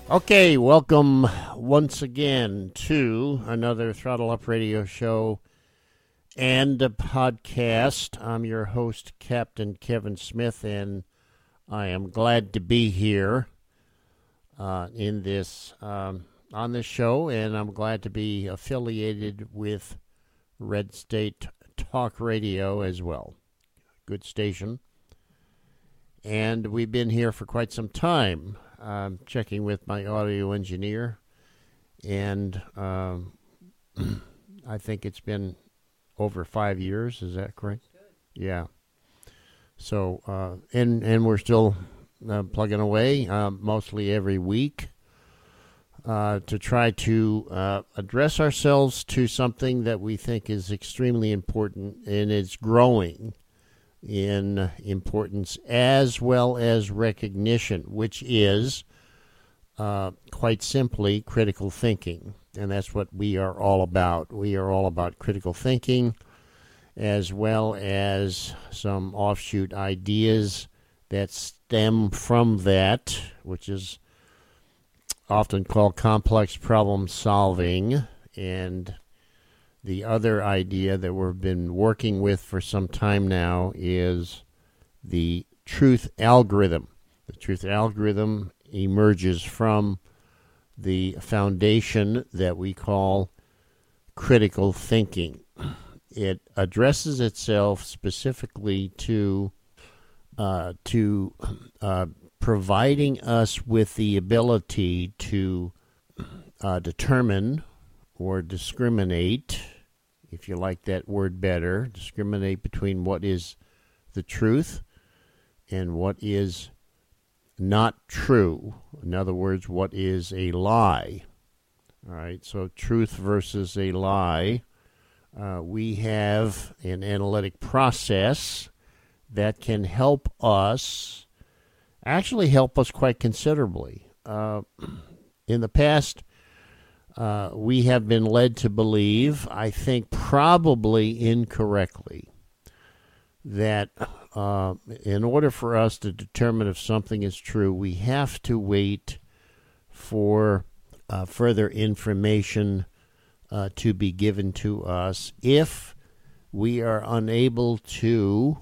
Okay, welcome once again to another Throttle Up Radio show and a podcast. I'm your host, Captain Kevin Smith, and I am glad to be here on this show, and I'm glad to be affiliated with Red State Talk Radio as well. Good station. And we've been here for quite some time. I'm checking with my audio engineer, and I think it's been over 5 years. Is that correct? Yeah. So, and we're still plugging away, mostly every week, to try to address ourselves to something that we think is extremely important, and it's growing in importance as well as recognition, which is quite simply critical thinking. And that's what we are all about. We are all about critical thinking as well as some offshoot ideas that stem from that, which is often called complex problem solving. And the other idea that we've been working with for some time now is the truth algorithm. The truth algorithm emerges from the foundation that we call critical thinking. It addresses itself specifically to providing us with the ability to determine or discriminate, if you like that word better, discriminate between what is the truth and what is not true. In other words, what is a lie. All right, so truth versus a lie. We have an analytic process that can help us quite considerably. In the past, we have been led to believe, I think probably incorrectly, that in order for us to determine if something is true, we have to wait for further information to be given to us. If we are unable to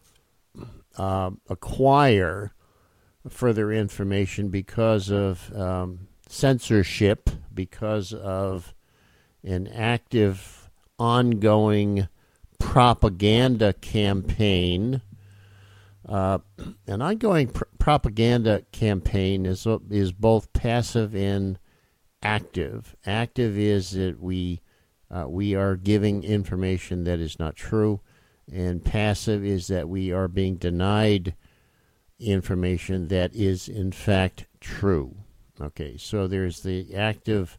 acquire further information because of censorship, because of an active, ongoing propaganda campaign. An ongoing propaganda campaign is both passive and active. Active is that we are giving information that is not true, and passive is that we are being denied information that is in fact true. Okay, so there's the active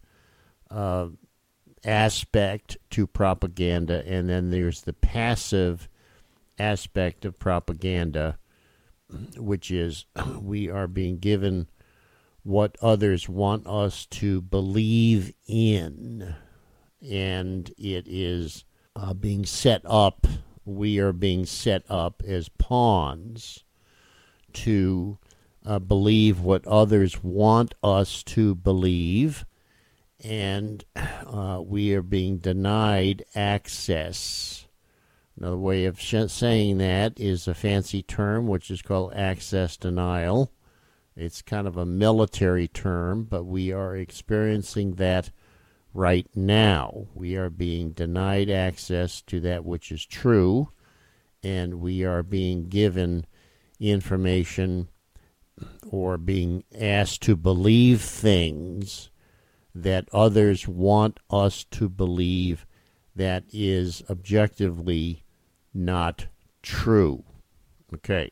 aspect to propaganda, and then there's the passive aspect of propaganda, which is we are being given what others want us to believe in, and it is being set up. We are being set up as pawns to believe what others want us to believe, and we are being denied access. Another way of saying that is a fancy term, which is called access denial. It's kind of a military term, but we are experiencing that right now. We are being denied access to that which is true, and we are being given information or being asked to believe things that others want us to believe that is objectively not true. Okay.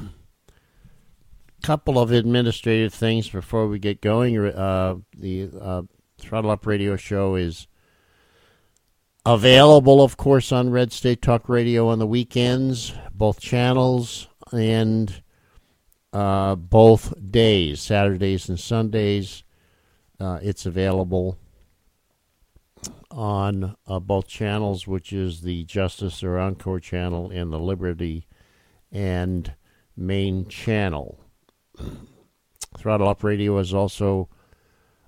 Couple of administrative things before we get going. The Throttle Up Radio show is available, of course, on Red State Talk Radio on the weekends, both channels, and both days, Saturdays and Sundays. It's available on both channels, which is the Justice or Encore channel and the Liberty and Main channel. Throttle Up Radio is also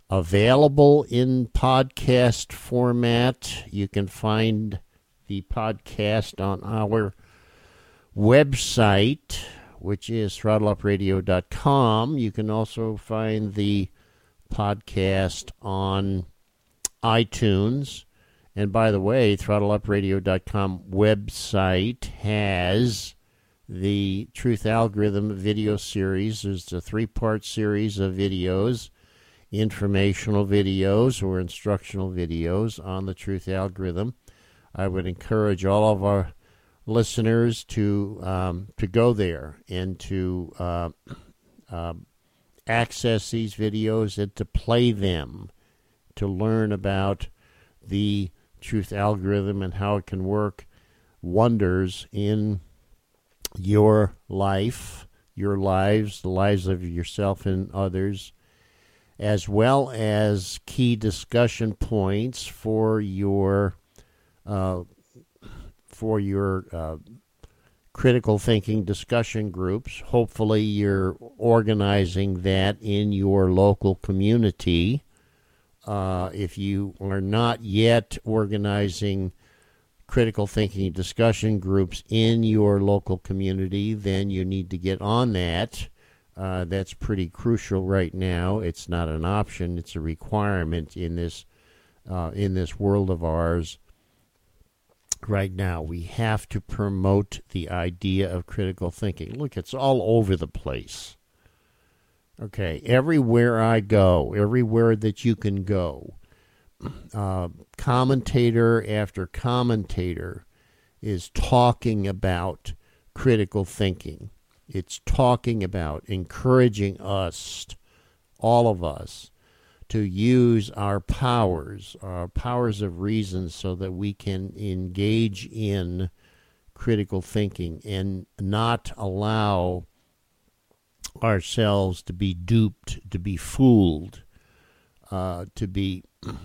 available in podcast format. You can find the podcast on our website, which is throttleUpRadio.com. You can also find the podcast on iTunes. And by the way, throttleUpRadio.com website has the Truth Algorithm video series. There's a 3-part series of videos, informational videos or instructional videos on the Truth Algorithm. I would encourage all of our listeners to go there and to access these videos and to play them, to learn about the Truth Algorithm and how it can work wonders in your life, your lives, the lives of yourself and others, as well as key discussion points for your critical thinking discussion groups. Hopefully you're organizing that in your local community. If you are not yet organizing critical thinking discussion groups in your local community, then you need to get on that. That's pretty crucial right now. It's not an option, it's a requirement in this world of ours. Right now, we have to promote the idea of critical thinking. Look, it's all over the place. Okay, everywhere I go, everywhere that you can go, commentator after commentator is talking about critical thinking. It's talking about encouraging us, all of us, to use our powers of reason, so that we can engage in critical thinking and not allow ourselves to be duped, to be fooled, to be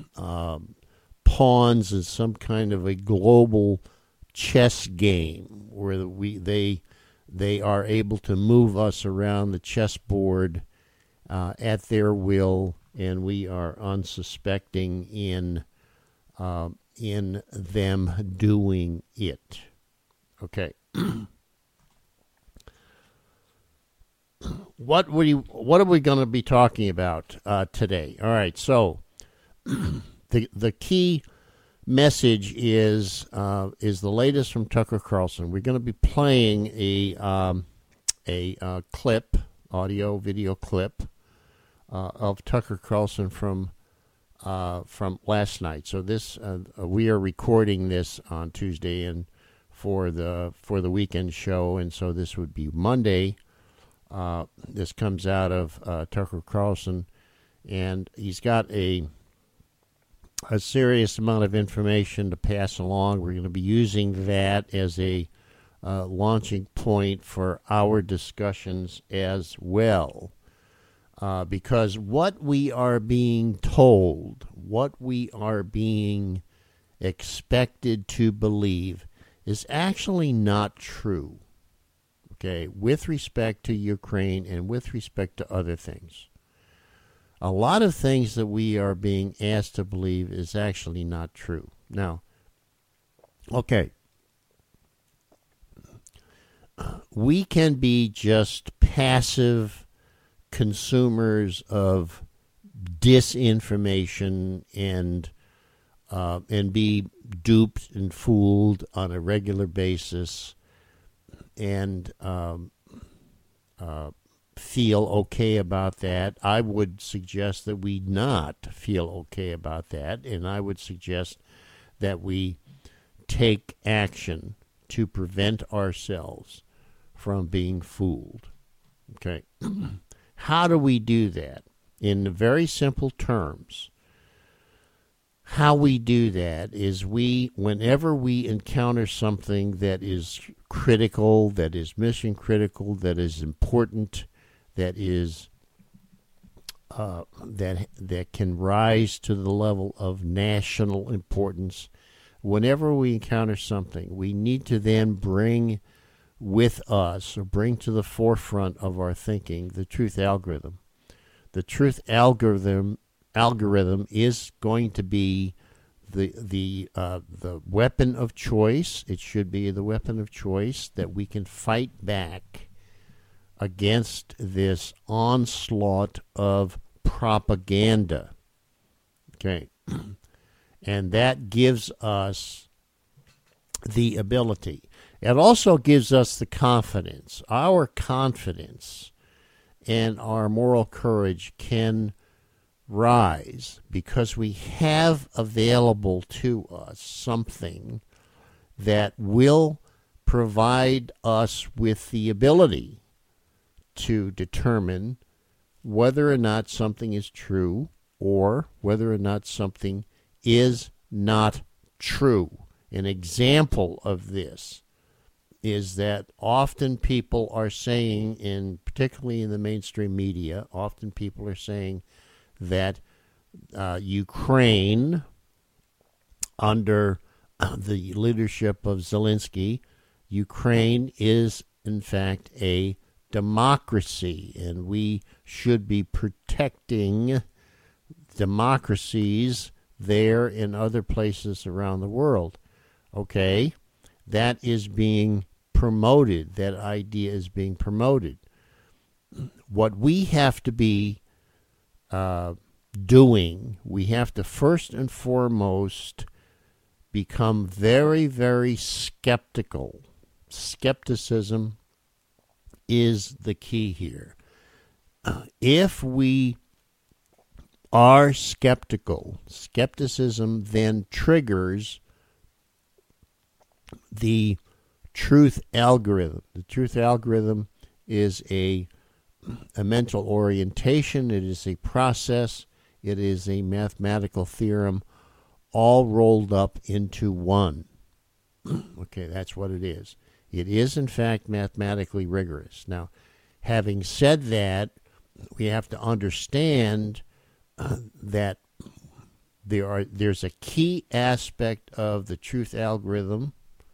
pawns in some kind of a global chess game where they are able to move us around the chessboard at their will, and we are unsuspecting in them doing it. Okay. What are we going to be talking about today? All right, so the key message is the latest from Tucker Carlson. We're going to be playing a clip, audio video clip of Tucker Carlson from last night. So this we are recording this on Tuesday and for the weekend show, and so this would be Monday. This comes out of Tucker Carlson, and he's got a serious amount of information to pass along. We're going to be using that as a launching point for our discussions as well. Because what we are being told, what we are being expected to believe, is actually not true. Okay, with respect to Ukraine and with respect to other things. A lot of things that we are being asked to believe is actually not true. Now, okay, we can be just passive consumers of disinformation and be duped and fooled on a regular basis, and feel okay about that. I would suggest that we not feel okay about that, and I would suggest that we take action to prevent ourselves from being fooled. Okay. How do we do that? In very simple terms, how we do that is whenever we encounter something that is critical, that is mission critical, that is important, that is that can rise to the level of national importance, whenever we encounter something, we need to then bring with us, or bring to the forefront of our thinking, the truth algorithm. The truth algorithm algorithm is going to be the weapon of choice. It should be the weapon of choice that we can fight back against this onslaught of propaganda. Okay. And that gives us the ability. It also gives us the confidence. Our confidence and our moral courage can rise because we have available to us something that will provide us with the ability to determine whether or not something is true or whether or not something is not true. An example of this is that often people are saying, particularly in the mainstream media, often people are saying that Ukraine, under the leadership of Zelensky, Ukraine is in fact a democracy, and we should be protecting democracies there and other places around the world. Okay, that is being promoted. That idea is being promoted. What we have to be doing, we have to first and foremost become very, very skeptical. Skepticism is the key here. If we are skeptical, skepticism then triggers the truth algorithm. The truth algorithm is a mental orientation. It is a process. It is a mathematical theorem all rolled up into one. Okay, that's what it is. It is, in fact, mathematically rigorous. Now, having said that, we have to understand that there's a key aspect of the truth algorithm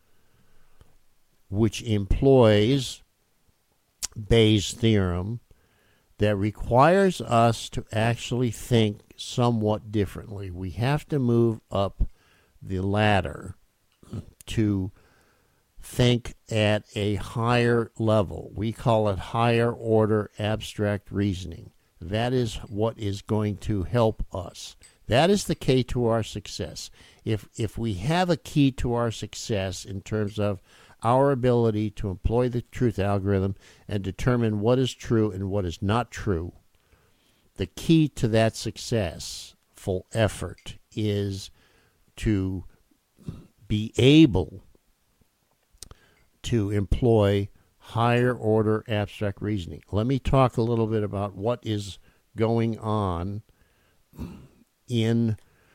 which employs Bayes' theorem that requires us to actually think somewhat differently. We have to move up the ladder to think at a higher level. We call it higher order abstract reasoning. That is what is going to help us. That is the key to our success. If we have a key to our success in terms of our ability to employ the truth algorithm and determine what is true and what is not true, the key to that successful effort is to be able to employ higher order abstract reasoning. Let me talk a little bit about what is going on in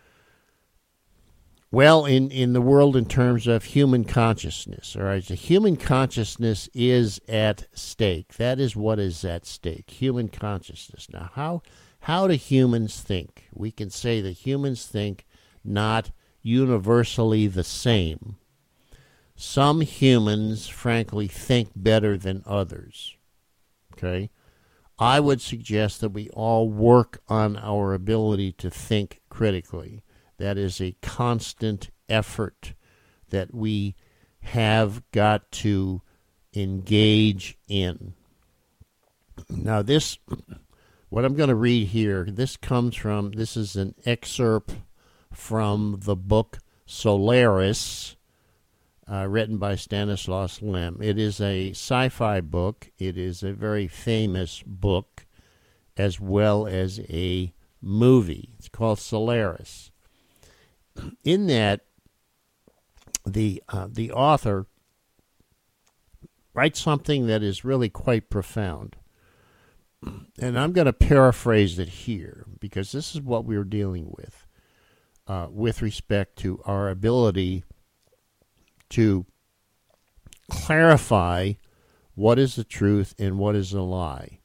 the world in terms of human consciousness. All right, the human consciousness is at stake. That is what is at stake, human consciousness. Now, how do humans think? We can say that humans think not universally the same. Some humans, frankly, think better than others. Okay? I would suggest that we all work on our ability to think critically. That is a constant effort that we have got to engage in. Now, what I'm going to read here, this is an excerpt from the book Solaris, written by Stanislaus Lem. It is a sci-fi book. It is a very famous book, as well as a movie. It's called Solaris. In that, the author writes something that is really quite profound. And I'm going to paraphrase it here, because this is what we're dealing with respect to our ability to clarify what is the truth and what is a lie.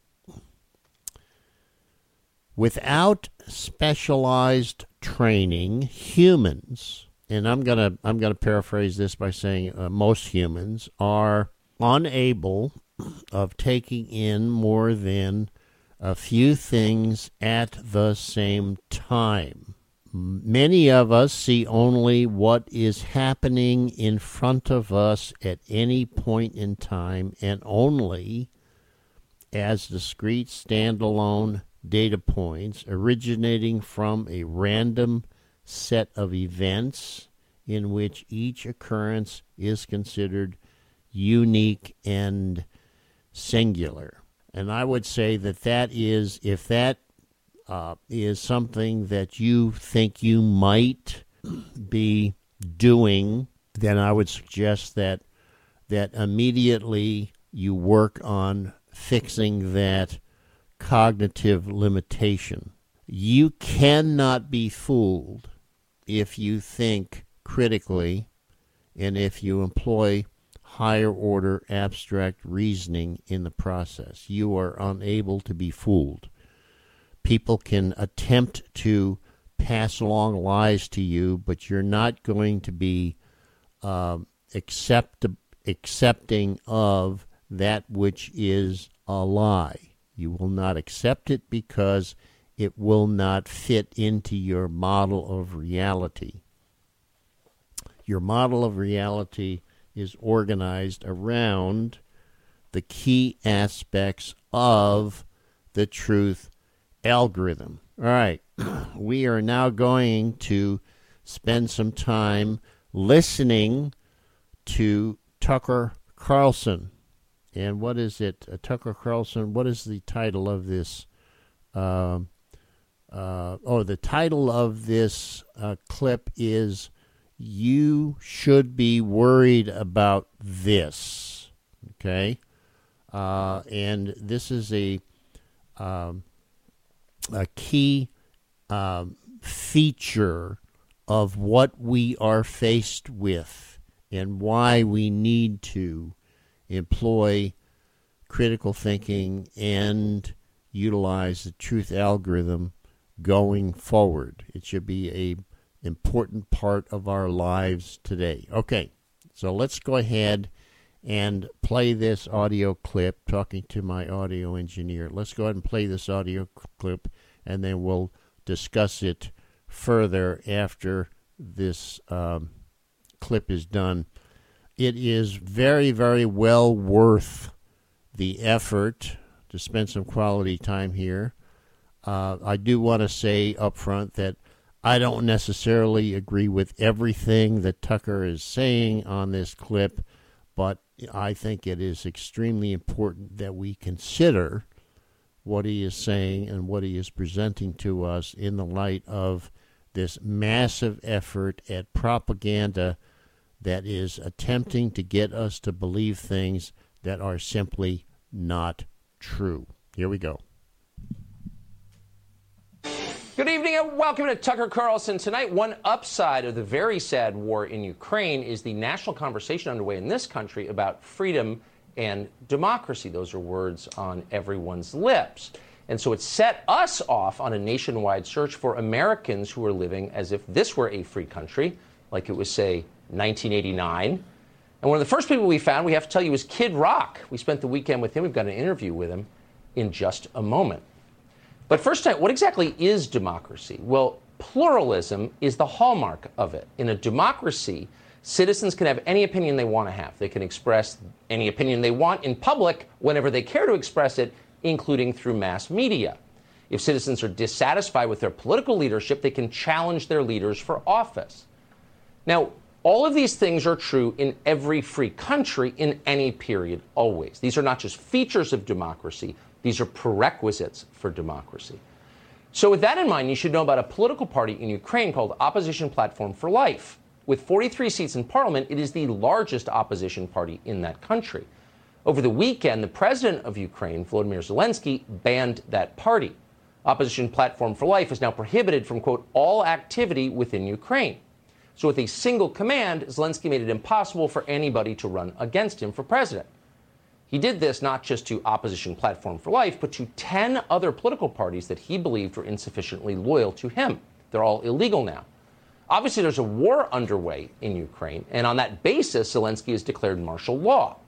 Without specialized training, humans, and I'm gonna paraphrase this by saying most humans are unable of taking in more than a few things at the same time. Many of us see only what is happening in front of us at any point in time, and only as discrete standalone data points originating from a random set of events in which each occurrence is considered unique and singular. And I would say that is, if that is something that you think you might be doing, then I would suggest that immediately you work on fixing that cognitive limitation. You cannot be fooled if you think critically and if you employ higher order abstract reasoning in the process. You are unable to be fooled. People can attempt to pass along lies to you, but you're not going to be accepting of that which is a lie. You will not accept it because it will not fit into your model of reality. Your model of reality is organized around the key aspects of the truth algorithm. All right, we are now going to spend some time listening to Tucker Carlson. And what is it? Tucker Carlson, what is the title of this? The title of this clip is "You Should Be Worried About This." Okay? And this is a key feature of what we are faced with and why we need to employ critical thinking and utilize the truth algorithm going forward. It should be an important part of our lives today. Okay, so let's go ahead and play this audio clip, talking to my audio engineer. Let's go ahead and play this audio clip, and then we'll discuss it further after this clip is done. It is very, very well worth the effort to spend some quality time here. I do want to say up front that I don't necessarily agree with everything that Tucker is saying on this clip, but I think it is extremely important that we consider what he is saying and what he is presenting to us in the light of this massive effort at propaganda that is attempting to get us to believe things that are simply not true. Here we go. Good evening and welcome to Tucker Carlson. Tonight, one upside of the very sad war in Ukraine is the national conversation underway in this country about freedom and democracy. Those are words on everyone's lips. And so it set us off on a nationwide search for Americans who are living as if this were a free country, like it was, say, 1989. And one of the first people we found, we have to tell you, was Kid Rock. We spent the weekend with him. We've got an interview with him in just a moment. But first, what exactly is democracy? Well, pluralism is the hallmark of it. In a democracy, citizens can have any opinion they want to have. They can express any opinion they want in public whenever they care to express it, including through mass media. If citizens are dissatisfied with their political leadership, they can challenge their leaders for office. Now, all of these things are true in every free country in any period, always. These are not just features of democracy. These are prerequisites for democracy. So with that in mind, you should know about a political party in Ukraine called Opposition Platform for Life. With 43 seats in parliament, it is the largest opposition party in that country. Over the weekend, the president of Ukraine, Volodymyr Zelensky, banned that party. Opposition Platform for Life is now prohibited from, quote, all activity within Ukraine. So with a single command, Zelensky made it impossible for anybody to run against him for president. He did this not just to Opposition Platform for Life, but to 10 other political parties that he believed were insufficiently loyal to him. They're all illegal now. Obviously, there's a war underway in Ukraine, and on that basis, Zelensky has declared martial law.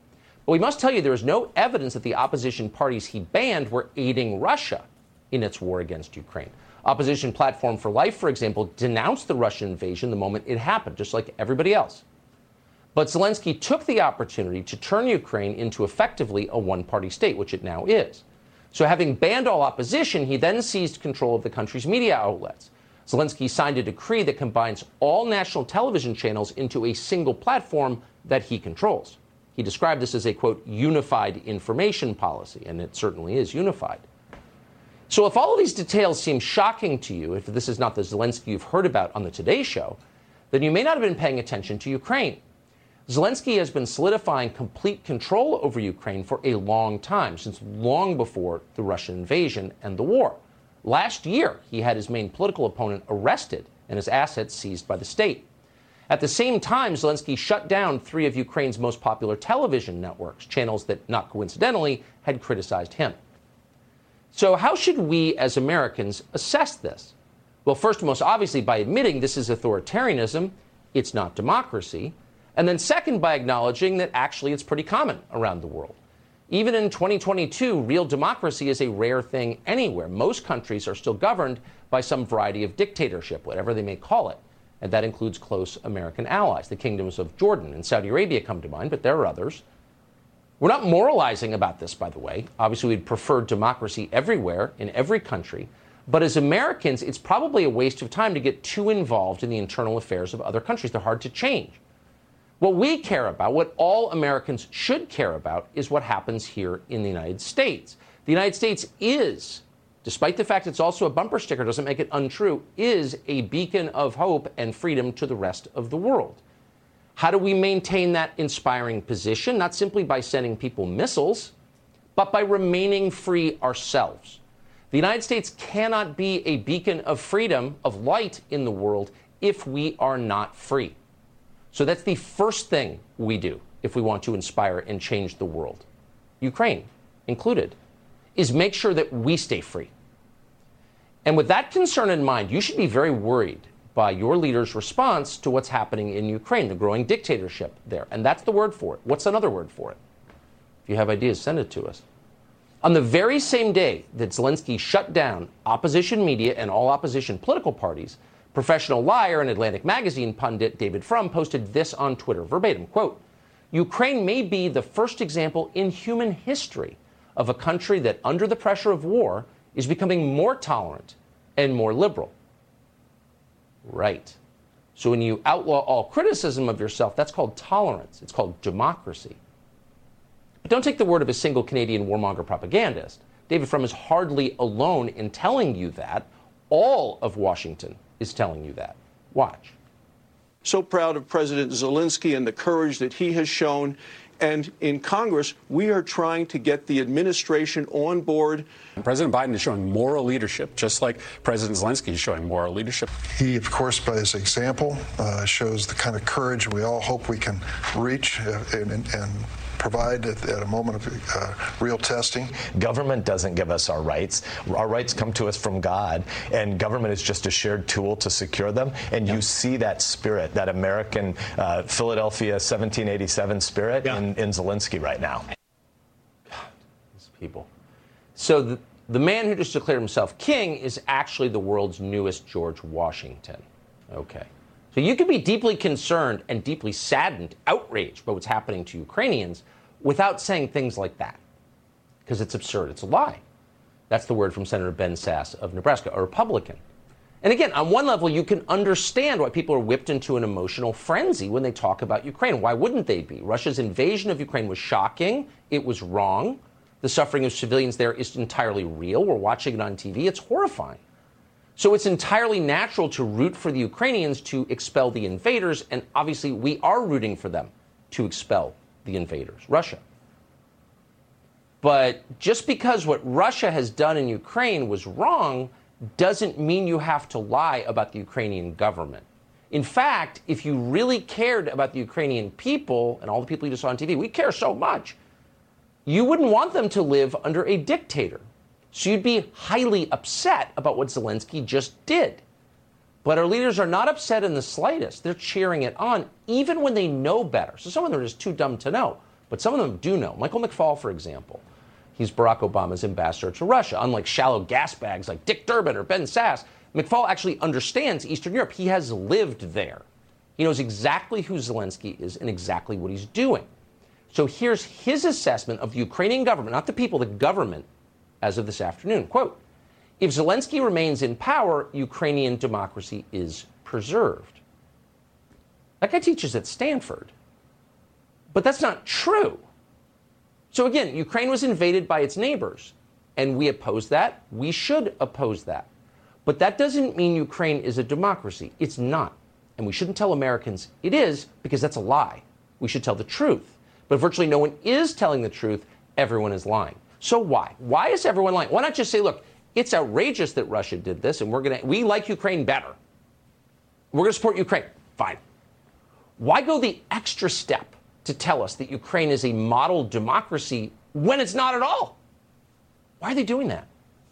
But we must tell you there is no evidence that the opposition parties he banned were aiding Russia in its war against Ukraine. Opposition Platform for Life, for example, denounced the Russian invasion the moment it happened, just like everybody else. But Zelensky took the opportunity to turn Ukraine into effectively a one-party state, which it now is. So having banned all opposition, he then seized control of the country's media outlets. Zelensky signed a decree that combines all national television channels into a single platform that he controls. He described this as a, quote, unified information policy, and it certainly is unified. So if all of these details seem shocking to you, if this is not the Zelensky you've heard about on the Today Show, then you may not have been paying attention to Ukraine. Zelensky has been solidifying complete control over Ukraine for a long time, since long before the Russian invasion and the war. Last year, he had his main political opponent arrested and his assets seized by the state. At the same time, Zelensky shut down 3 of Ukraine's most popular television networks, channels that, not coincidentally, had criticized him. So how should we as Americans assess this? Well, first and most obviously by admitting this is authoritarianism, it's not democracy, and then second by acknowledging that actually it's pretty common around the world. Even in 2022, real democracy is a rare thing anywhere. Most countries are still governed by some variety of dictatorship, whatever they may call it, and that includes close American allies. The kingdoms of Jordan and Saudi Arabia come to mind, but there are others. We're not moralizing about this, by the way. Obviously, we'd prefer democracy everywhere, in every country. But as Americans, it's probably a waste of time to get too involved in the internal affairs of other countries. They're hard to change. What we care about, what all Americans should care about, is what happens here in the United States. The United States is, despite the fact it's also a bumper sticker, doesn't make it untrue, is a beacon of hope and freedom to the rest of the world. How do we maintain that inspiring position? Not simply by sending people missiles, but by remaining free ourselves. The United States cannot be a beacon of freedom, of light in the world, if we are not free. So that's the first thing we do if we want to inspire and change the world, Ukraine included, is make sure that we stay free. And with that concern in mind, you should be very worried by your leader's response to what's happening in Ukraine, the growing dictatorship there. And that's the word for it. What's another word for it? If you have ideas, send it to us. On the very same day that Zelensky shut down opposition media and all opposition political parties, professional liar and Atlantic Magazine pundit David Frum posted this on Twitter, verbatim, quote, Ukraine may be the first example in human history of a country that, under the pressure of war, is becoming more tolerant and more liberal. Right. So when you outlaw all criticism of yourself, that's called tolerance. It's called democracy. But don't take the word of a single Canadian warmonger propagandist. David Frum is hardly alone in telling you that. All of Washington is telling you that. Watch. So proud of President Zelensky and the courage that he has shown. And in Congress, we are trying to get the administration on board. President Biden is showing moral leadership, just like President Zelensky is showing moral leadership. He, of course, by his example, shows the kind of courage we all hope we can reach and provide at a moment of real testing. Government doesn't give us our rights. Our rights come to us from God, and government is just a shared tool to secure them. And you see that spirit, that American Philadelphia 1787 spirit in Zelensky right now. God, these people. So the man who just declared himself king is actually the world's newest George Washington. Okay. So you can be deeply concerned and deeply saddened, outraged by what's happening to Ukrainians without saying things like that, because it's absurd. It's a lie. That's the word from Senator Ben Sasse of Nebraska, a Republican. And again, on one level, you can understand why people are whipped into an emotional frenzy when they talk about Ukraine. Why wouldn't they be? Russia's invasion of Ukraine was shocking. It was wrong. The suffering of civilians there is entirely real. We're watching it on TV. It's horrifying. So it's entirely natural to root for the Ukrainians to expel the invaders, and obviously we are rooting for them to expel the invaders, Russia. But just because what Russia has done in Ukraine was wrong doesn't mean you have to lie about the Ukrainian government. In fact, if you really cared about the Ukrainian people and all the people you just saw on TV, we care so much, you wouldn't want them to live under a dictator. So you'd be highly upset about what Zelensky just did. But our leaders are not upset in the slightest. They're cheering it on, even when they know better. So some of them are just too dumb to know. but some of them do know. Michael McFaul, for example, he's Barack Obama's ambassador to Russia. Unlike shallow gas bags like Dick Durbin or Ben Sass, McFaul actually understands Eastern Europe. He has lived there. He knows exactly who Zelensky is and exactly what he's doing. So here's his assessment of the Ukrainian government, not the people, the government, as of this afternoon. Quote, if Zelensky remains in power, Ukrainian democracy is preserved. That guy teaches at Stanford. But that's not true. So again, Ukraine was invaded by its neighbors, and we oppose that. We should oppose that. But that doesn't mean Ukraine is a democracy. It's not. And we shouldn't tell Americans it is, because that's a lie. We should tell the truth. But virtually no one is telling the truth. Everyone is lying. So why? Why is everyone lying? Why not just say, look, it's outrageous that Russia did this, and we like Ukraine better. We're going to support Ukraine. Fine. Why go the extra step to tell us that Ukraine is a model democracy when it's not at all? Why are they doing that?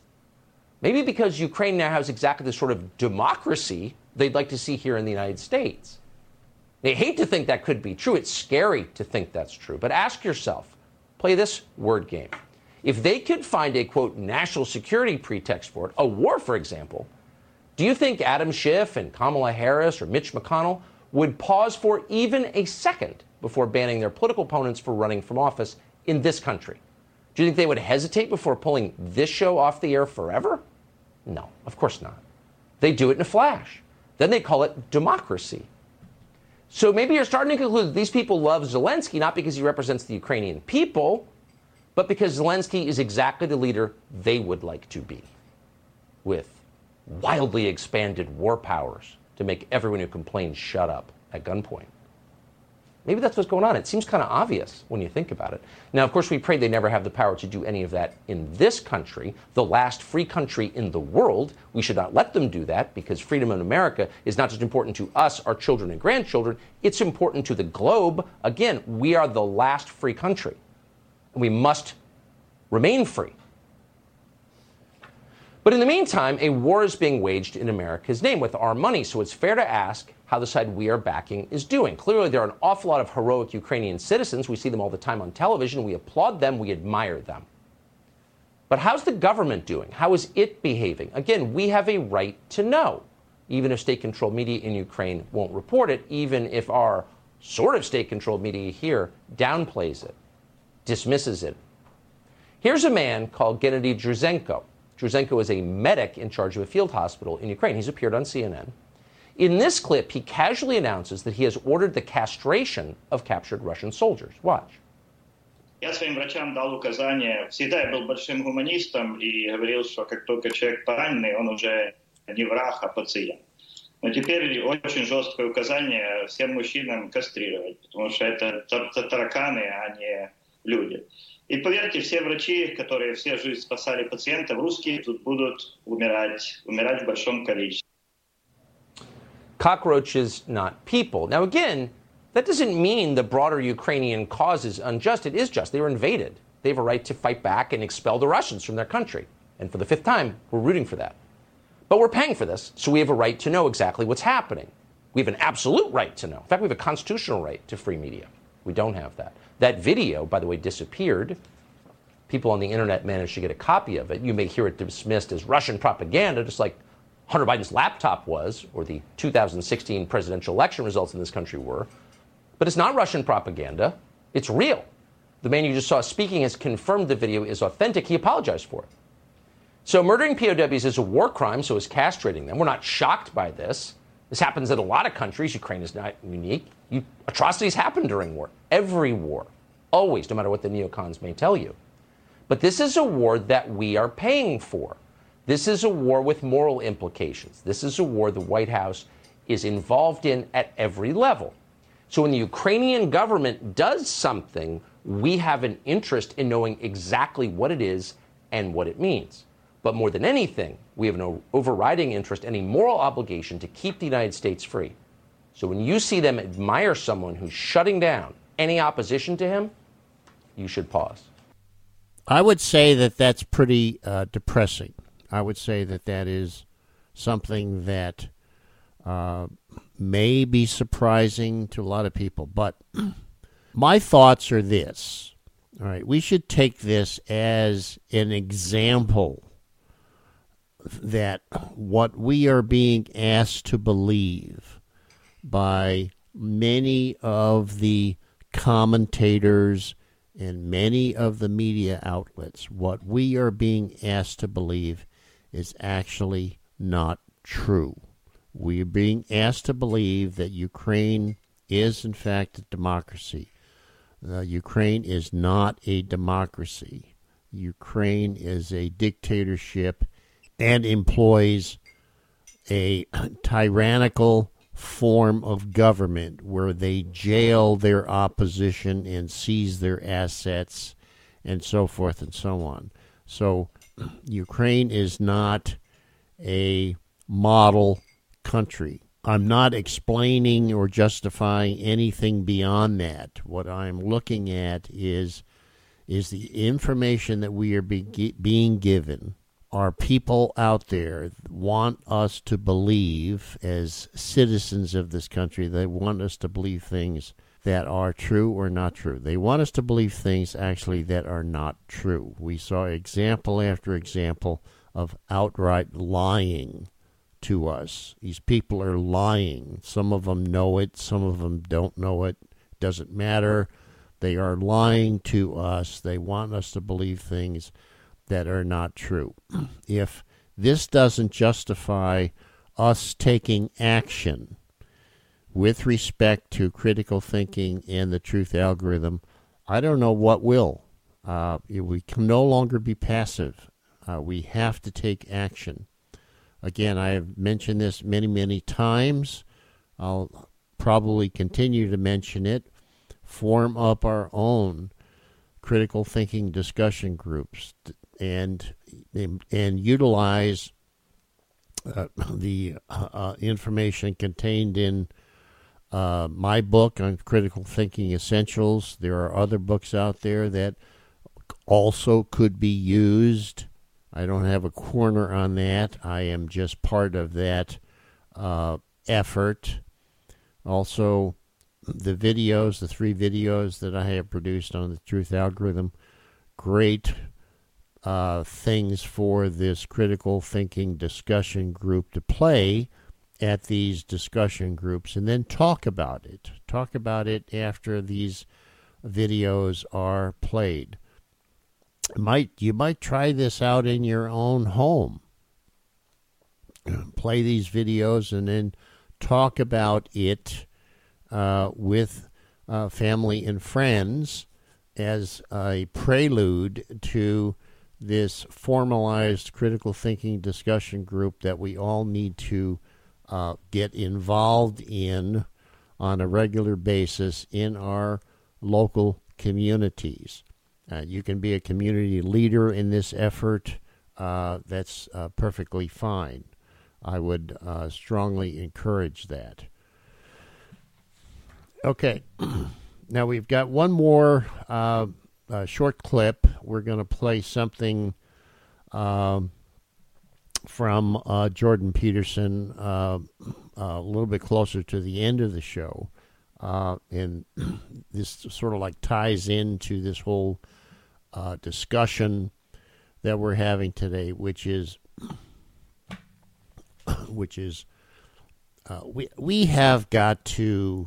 Maybe because Ukraine now has exactly the sort of democracy they'd like to see here in the United States. They hate to think that could be true. It's scary to think that's true. But ask yourself, play this word game. If they could find a, quote, national security pretext for it, a war, for example, do you think Adam Schiff and Kamala Harris or Mitch McConnell would pause for even a second before banning their political opponents for running from office in this country? Do you think they would hesitate before pulling this show off the air forever? No, of course not. They do it in a flash. Then they call it democracy. So maybe you're starting to conclude that these people love Zelensky not because he represents the Ukrainian people, but because Zelensky is exactly the leader they would like to be, with wildly expanded war powers to make everyone who complains shut up at gunpoint. Maybe that's what's going on. It seems kind of obvious when you think about it. Now, of course, we pray they never have the power to do any of that in this country, the last free country in the world. We should not let them do that, because freedom in America is not just important to us, our children and grandchildren. It's important to the globe. Again, we are the last free country. We must remain free. But in the meantime, a war is being waged in America's name with our money, so it's fair to ask how the side we are backing is doing. Clearly, there are an awful lot of heroic Ukrainian citizens. We see them all the time on television. We applaud them. We admire them. But how's the government doing? How is it behaving? Again, we have a right to know, even if state-controlled media in Ukraine won't report it, even if our sort of state-controlled media here downplays it, dismisses it. Here's a man called Gennady Druzhenko. Druzhenko is a medic in charge of a field hospital in Ukraine. He's appeared on CNN. In this clip, he casually announces that he has ordered the castration of captured Russian soldiers. Watch. Я своим врачам дал указание. Всегда я был большим гуманистом и говорил, что как только человек пораненный, он уже не враг, а пациент. Но теперь очень жесткое указание всем мужчинам кастрировать, потому что это тараканы, а не люди. И поверьте, все врачи, которые всю жизнь спасали пациентов, русские тут будут умирать в большом количестве. Cockroaches, not people. Now, again, that doesn't mean the broader Ukrainian cause is unjust. It is just. They were invaded. They have a right to fight back and expel the Russians from their country. And for the fifth time, we're rooting for that. But we're paying for this, so we have a right to know exactly what's happening. We have an absolute right to know. In fact, we have a constitutional right to free media. We don't have that. That video, by the way, disappeared. People on the internet managed to get a copy of it. You may hear it dismissed as Russian propaganda, just like Hunter Biden's laptop was, or the 2016 presidential election results in this country were. But it's not Russian propaganda. It's real. The man you just saw speaking has confirmed the video is authentic. He apologized for it. So murdering POWs is a war crime, so is castrating them. We're not shocked by this. This happens in a lot of countries. Ukraine is not unique. Atrocities happen during war. Every war. Always, no matter what the neocons may tell you. But this is a war that we are paying for. This is a war with moral implications. This is a war the White House is involved in at every level. So when the Ukrainian government does something, we have an interest in knowing exactly what it is and what it means. But more than anything, we have an overriding interest and a moral obligation to keep the United States free. So when you see them admire someone who's shutting down any opposition to him, you should pause. I would say that that's pretty depressing. I would say that that is something that may be surprising to a lot of people. But My thoughts are this. All right, we should take this as an example that what we are being asked to believe by many of the commentators and many of the media outlets, what we are being asked to believe is actually not true. We are being asked to believe that Ukraine is, in fact, a democracy. Ukraine is not a democracy. Ukraine is a dictatorship and employs a tyrannical form of government where they jail their opposition and seize their assets and so forth and so on. So Ukraine is not a model country. I'm not explaining or justifying anything beyond that. What I'm looking at is the information that we are being given. Our people out there want us to believe, as citizens of this country, they want us to believe things that are true or not true. They want us to believe things actually that are not true. We saw example after example of outright lying to us. These people are lying. Some of them know it, some of them don't know it. Doesn't matter. They are lying to us. They want us to believe things that are not true. If this doesn't justify us taking action with respect to critical thinking and the truth algorithm, I don't know what will. We can no longer be passive. We have to take action. Again, I have mentioned this many, many times. I'll probably continue to mention it. Form up our own critical thinking discussion groups and utilize the information contained in my book on critical thinking essentials. There are other books out there that also could be used. I don't have a corner on that. I am just part of that effort. Also, the videos, the 3 videos that I have produced on the truth algorithm, great things for this critical thinking discussion group to play at these discussion groups and then talk about it. Talk about it after these videos are played. You might try this out in your own home. Play these videos and then talk about it with family and friends as a prelude to this formalized critical thinking discussion group that we all need to get involved in on a regular basis in our local communities. You can be a community leader in this effort. That's perfectly fine. I would strongly encourage that. Okay. Now we've got one more short clip. We're going to play something from Jordan Peterson a little bit closer to the end of the show. And this sort of like ties into this whole discussion that we're having today, which is we have got to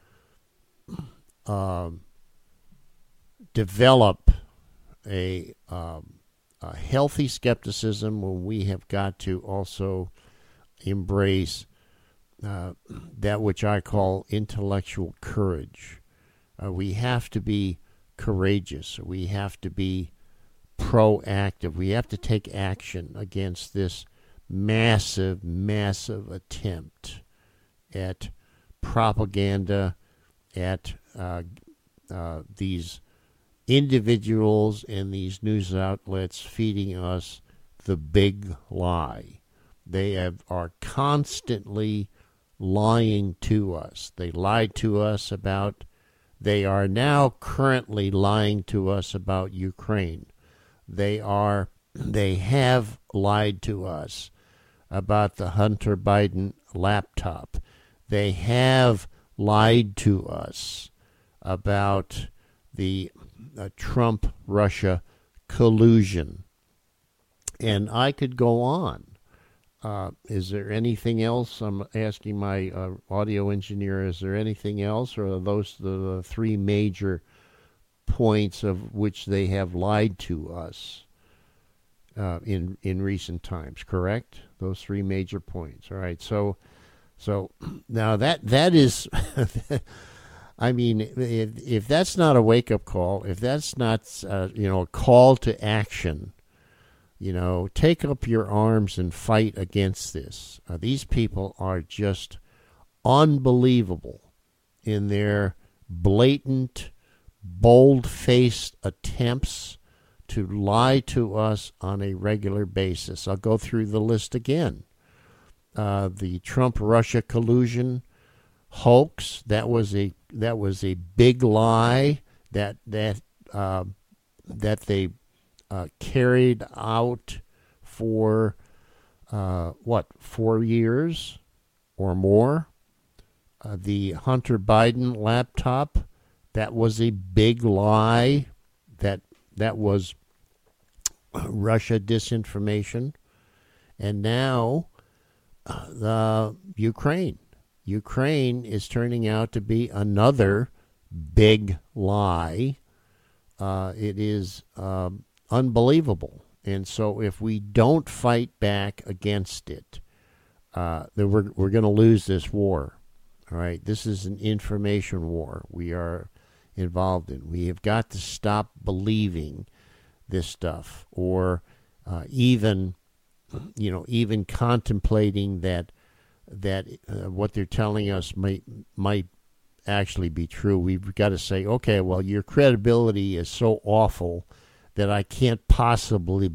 develop a healthy skepticism, when we have got to also embrace that which I call intellectual courage. We have to be courageous. We have to be proactive. We have to take action against this massive, massive attempt at propaganda, at these individuals and these news outlets feeding us the big lie. They are constantly lying to us. They lied to us about, they are now currently lying to us about Ukraine. They have lied to us about the Hunter Biden laptop. They have lied to us about the Trump-Russia collusion. And I could go on. Is there anything else? I'm asking my audio engineer, is there anything else, or are those the three major points of which they have lied to us in recent times, correct? Those three major points. All right, so now that is, I mean, if that's not a wake-up call, if that's not a call to action, take up your arms and fight against this. These people are just unbelievable in their blatant, bold-faced attempts to lie to us on a regular basis. I'll go through the list again. The Trump-Russia collusion hoax, that was a big lie that they carried out for 4 years or more. The Hunter Biden laptop, that was a big lie. That was Russia disinformation. And now the Ukraine is turning out to be another big lie. It is unbelievable. And so if we don't fight back against it, then we're going to lose this war. All right, this is an information war we are involved in. We have got to stop believing this stuff, or even contemplating that what they're telling us might actually be true. We've got to say, okay, well, your credibility is so awful that I can't possibly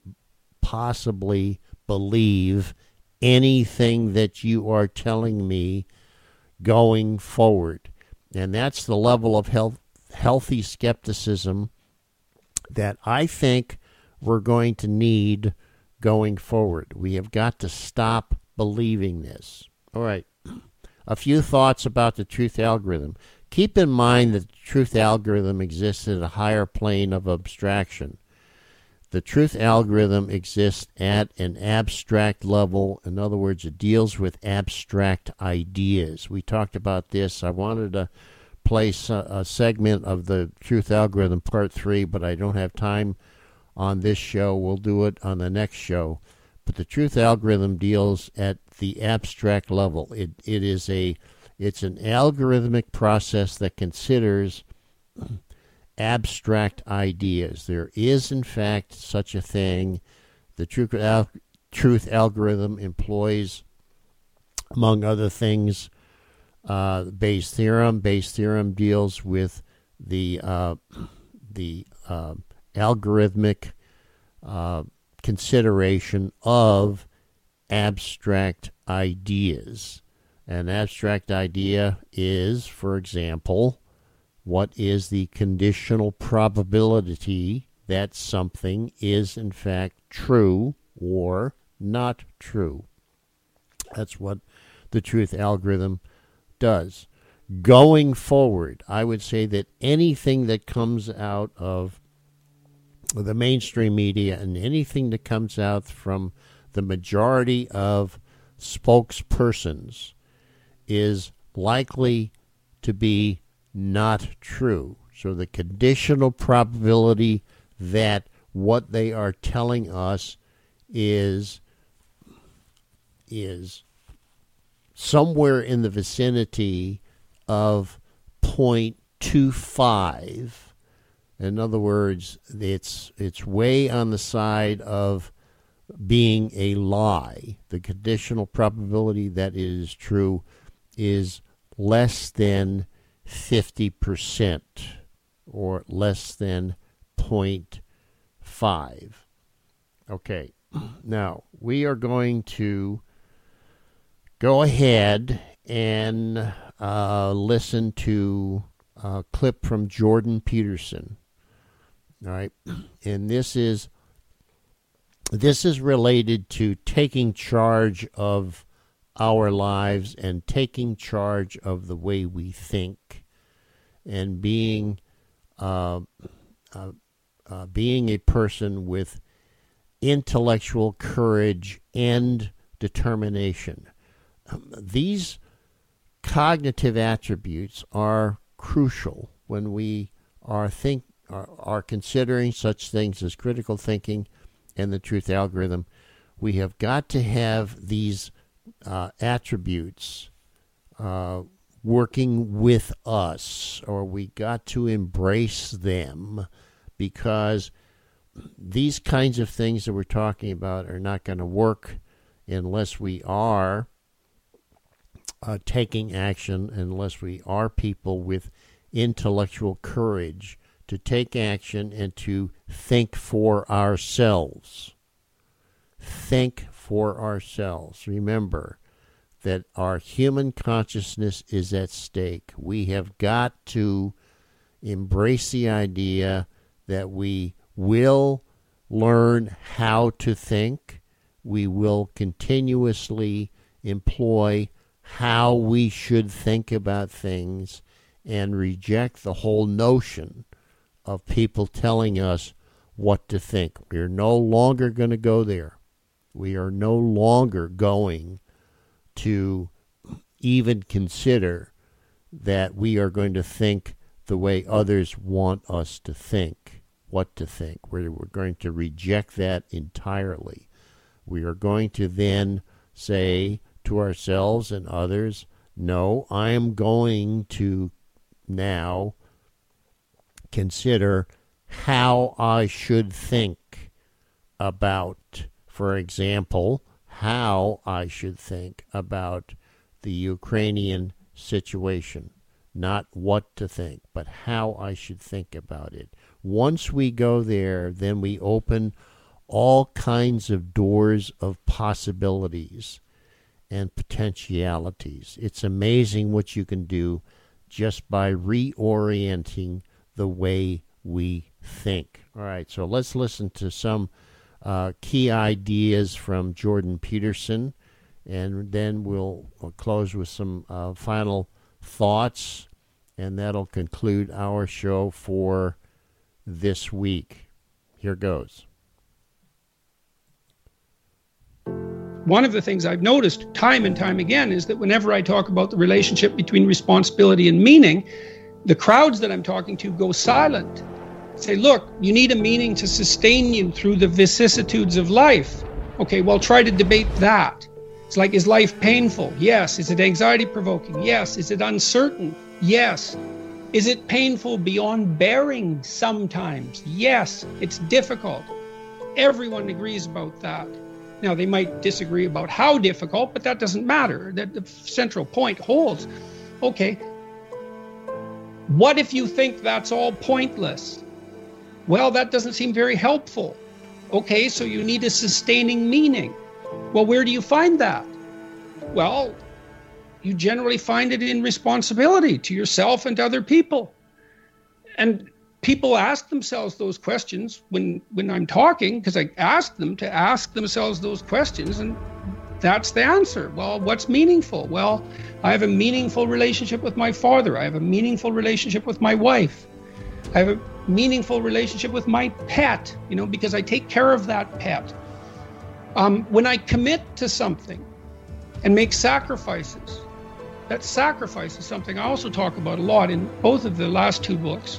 believe anything that you are telling me going forward. And that's the level of healthy skepticism that I think we're going to need going forward. We have got to stop believing this. All right. A few thoughts about the truth algorithm. Keep in mind that the truth algorithm exists at a higher plane of abstraction. The truth algorithm exists at an abstract level. In other words, it deals with abstract ideas. We talked about this. I wanted to place a segment of the truth algorithm part 3, but I don't have time on this show. We'll do it on the next show. But the truth algorithm deals at the abstract level. It's an algorithmic process that considers abstract ideas. There is, in fact, such a thing. The truth algorithm employs, among other things, Bayes' theorem. Bayes' theorem deals with the algorithmic consideration of abstract ideas. An abstract idea is, for example, what is the conditional probability that something is in fact true or not true. That's what the truth algorithm does. Going forward, I would say that anything that comes out of the mainstream media and anything that comes out from the majority of spokespersons is likely to be not true. So the conditional probability that what they are telling us is somewhere in the vicinity of 0.25. In other words, it's way on the side of being a lie. The conditional probability that it is true is less than 50% or less than 0.5. Okay, now we are going to go ahead and listen to a clip from Jordan Peterson. All right, and this is related to taking charge of our lives and taking charge of the way we think. and being a person with intellectual courage and determination. These cognitive attributes are crucial when we are considering such things as critical thinking and the truth algorithm. We have got to have these attributes working with us, or we got to embrace them, because these kinds of things that we're talking about are not going to work unless we are taking action, unless we are people with intellectual courage to take action and to think for ourselves. Think for ourselves. Remember that our human consciousness is at stake. We have got to embrace the idea that we will learn how to think. We will continuously employ how we should think about things and reject the whole notion of people telling us what to think. We're no longer going to go there. We are no longer going to even consider that we are going to think the way others want us to think, what to think. We're going to reject that entirely. We are going to then say to ourselves and others, no, I am going to now consider how I should think about, for example, how I should think about the Ukrainian situation. Not what to think, but how I should think about it. Once we go there, then we open all kinds of doors of possibilities and potentialities. It's amazing what you can do just by reorienting the way we think. All right, so let's listen to some key ideas from Jordan Peterson, and then we'll close with some final thoughts, and that'll conclude our show for this week. Here goes. One of the things I've noticed time and time again is that whenever I talk about the relationship between responsibility and meaning, the crowds that I'm talking to go silent. Say, look, you need a meaning to sustain you through the vicissitudes of life. Okay, well, try to debate that. It's like, is life painful? Yes. Is it anxiety-provoking? Yes. Is it uncertain? Yes. Is it painful beyond bearing sometimes? Yes. It's difficult. Everyone agrees about that. Now, they might disagree about how difficult, but that doesn't matter. The central point holds. Okay, what if you think that's all pointless? Well, that doesn't seem very helpful. Okay, so you need a sustaining meaning. Well, where do you find that? Well, you generally find it in responsibility to yourself and to other people. And people ask themselves those questions when I'm talking, because I ask them to ask themselves those questions, and that's the answer. Well, what's meaningful? Well, I have a meaningful relationship with my father. I have a meaningful relationship with my wife. I have a meaningful relationship with my pet, because I take care of that pet. When I commit to something and make sacrifices, that sacrifice is something I also talk about a lot in both of the last two books.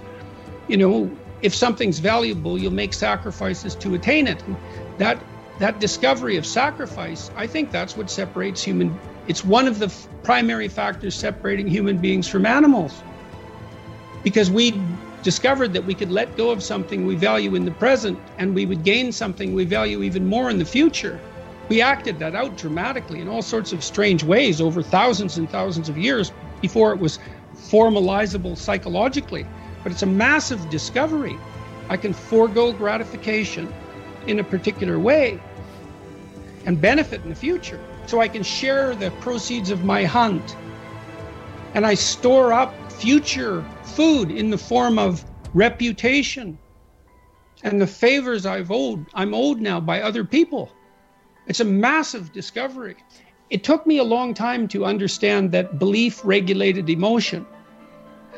If something's valuable, you'll make sacrifices to attain it. And that discovery of sacrifice, I think that's what separates it's one of the primary factors separating human beings from animals. Because we discovered that we could let go of something we value in the present, and we would gain something we value even more in the future. We acted that out dramatically in all sorts of strange ways over thousands and thousands of years before it was formalizable psychologically. But it's a massive discovery. I can forego gratification in a particular way and benefit in the future. So I can share the proceeds of my hunt. And I store up future food in the form of reputation and the favors I'm owed now by other people. It's a massive discovery. It took me a long time to understand that belief regulated emotion.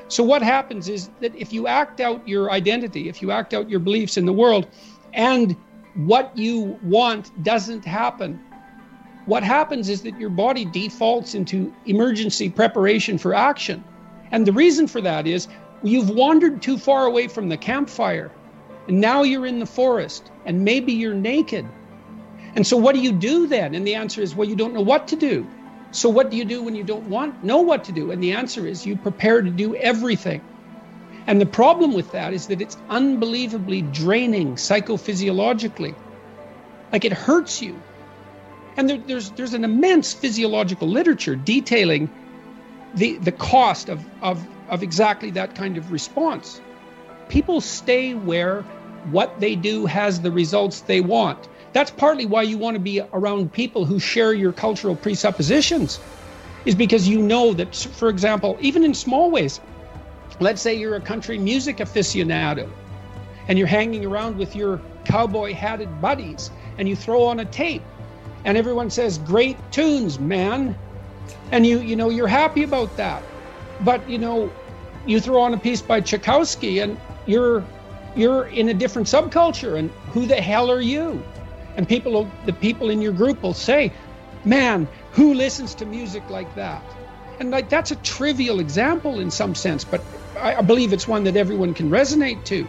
So what happens is that if you act out your identity, if you act out your beliefs in the world, and what you want doesn't happen, what happens is that your body defaults into emergency preparation for action. And the reason for that is you've wandered too far away from the campfire, and now you're in the forest, and maybe you're naked. And so what do you do then? And the answer is, well, you don't know what to do. So what do you do when you don't know what to do? And the answer is you prepare to do everything. And the problem with that is that it's unbelievably draining psychophysiologically. Like, it hurts you. And there's an immense physiological literature detailing the cost of exactly that kind of response. People stay where what they do has the results they want. That's partly why you want to be around people who share your cultural presuppositions, is because you know that, for example, even in small ways, let's say you're a country music aficionado and you're hanging around with your cowboy hatted buddies and you throw on a tape and everyone says, great tunes, man. And you know, you're happy about that. But, you know, you throw on a piece by Tchaikovsky and you're in a different subculture, and who the hell are you? And the people in your group will say, man, who listens to music like that? And like, that's a trivial example in some sense, but I believe it's one that everyone can resonate to.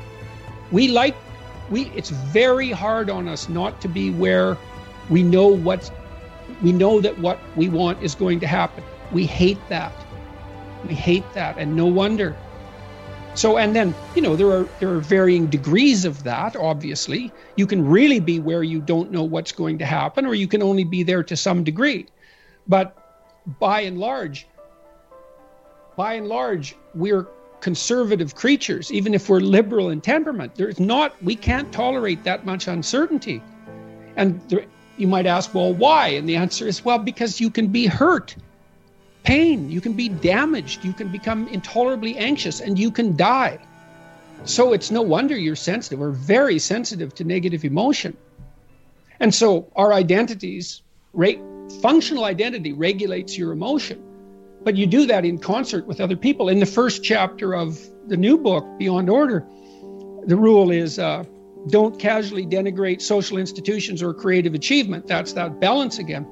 It's very hard on us not to be where we know that what we want is going to happen. We hate that. And no wonder. So, and then, you know, there are varying degrees of that, obviously. You can really be where you don't know what's going to happen, or you can only be there to some degree. But by and large, we're conservative creatures, even if we're liberal in temperament. We can't tolerate that much uncertainty. And you might ask, well, why? And the answer is, well, because you can be hurt. Pain, you can be damaged, you can become intolerably anxious, and you can die. So it's no wonder you're sensitive. We're very sensitive to negative emotion. And so our identities, functional identity regulates your emotion, but you do that in concert with other people. In the first chapter of the new book, Beyond Order, the rule is don't casually denigrate social institutions or creative achievement. That's that balance again.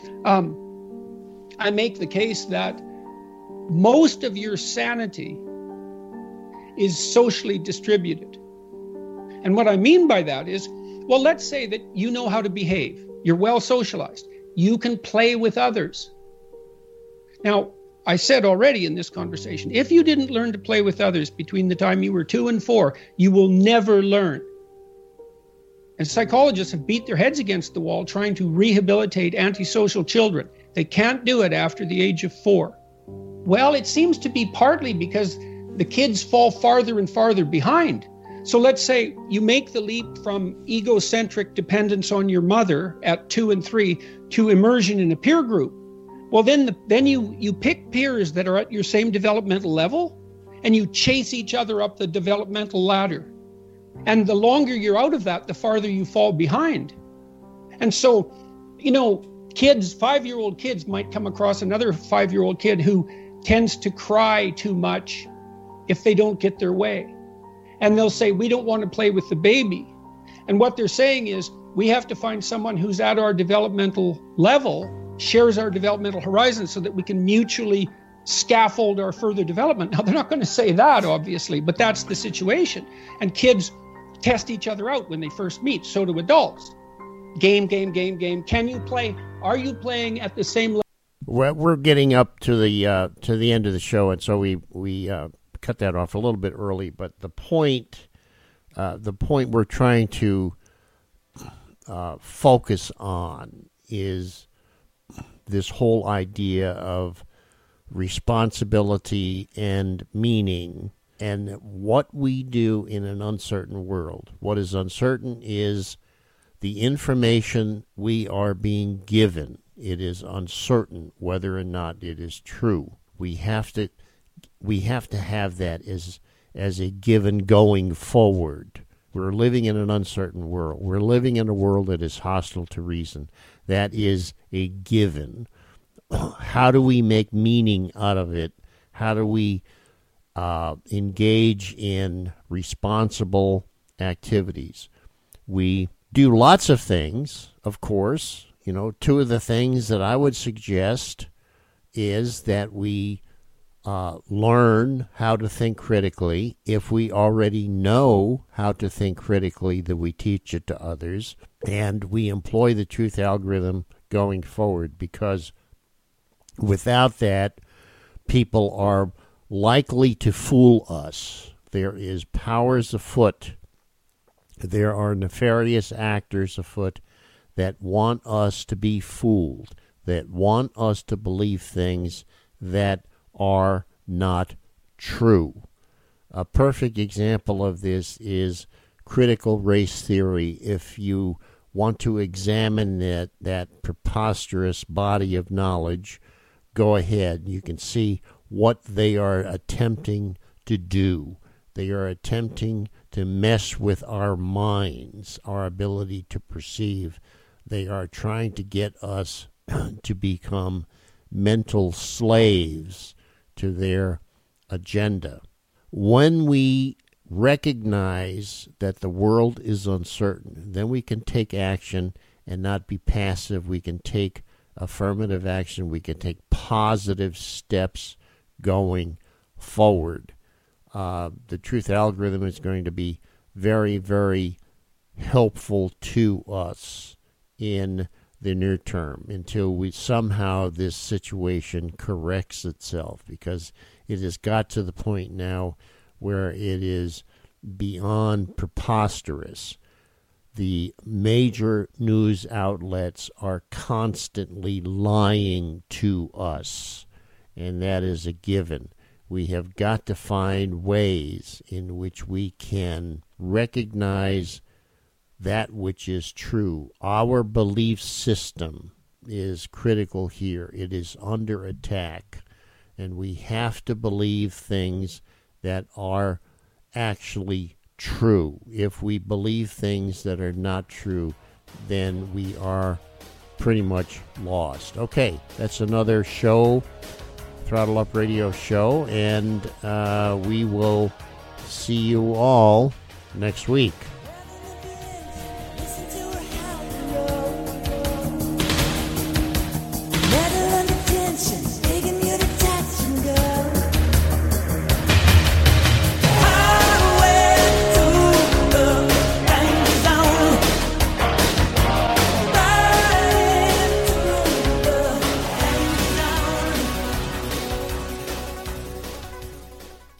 I make the case that most of your sanity is socially distributed. And what I mean by that is, well, let's say that you know how to behave. You're well socialized. You can play with others. Now, I said already in this conversation, if you didn't learn to play with others between the time you were 2 and 4, you will never learn. And psychologists have beat their heads against the wall trying to rehabilitate antisocial children. They can't do it after the age of 4. Well, it seems to be partly because the kids fall farther and farther behind. So let's say you make the leap from egocentric dependence on your mother at 2 and 3 to immersion in a peer group. Well, then you pick peers that are at your same developmental level, and you chase each other up the developmental ladder. And the longer you're out of that, the farther you fall behind. And so, you know, 5-year-old kids might come across another 5-year-old kid who tends to cry too much if they don't get their way. And they'll say, we don't want to play with the baby. And what they're saying is, we have to find someone who's at our developmental level, shares our developmental horizon, so that we can mutually scaffold our further development. Now, they're not going to say that, obviously, but that's the situation. And kids test each other out when they first meet. So do adults. Game. Can you play? Are you playing at the same level? Well, we're getting up to the end of the show, and so we cut that off a little bit early. But the point we're trying to focus on is this whole idea of responsibility and meaning, and what we do in an uncertain world. What is uncertain is the information we are being given. It is uncertain whether or not it is true. We have to have that as a given going forward. We're living in an uncertain world. We're living in a world that is hostile to reason. That is a given. How do we make meaning out of it? How do we engage in responsible activities. We do lots of things, of course. You know, two of the things that I would suggest is that we learn how to think critically. If we already know how to think critically, that we teach it to others, and we employ the truth algorithm going forward, because without that, people are likely to fool us. There is powers afoot. There are nefarious actors afoot that want us to be fooled, that want us to believe things that are not true. A perfect example of this is critical race theory. If you want to examine that preposterous body of knowledge, go ahead. You can see what they are attempting to do. They are attempting to mess with our minds, our ability to perceive. They are trying to get us to become mental slaves to their agenda. When we recognize that the world is uncertain, then we can take action and not be passive. We can take affirmative action. We can take positive steps going forward. The truth algorithm is going to be very, very helpful to us in the near term until we somehow this situation corrects itself, because it has got to the point now where it is beyond preposterous. The major news outlets are constantly lying to us, and that is a given. We have got to find ways in which we can recognize that which is true. Our belief system is critical here. It is under attack, and we have to believe things that are actually true. If we believe things that are not true, then we are pretty much lost. Okay, that's another show, Throttle Up Radio show, and we will see you all next week.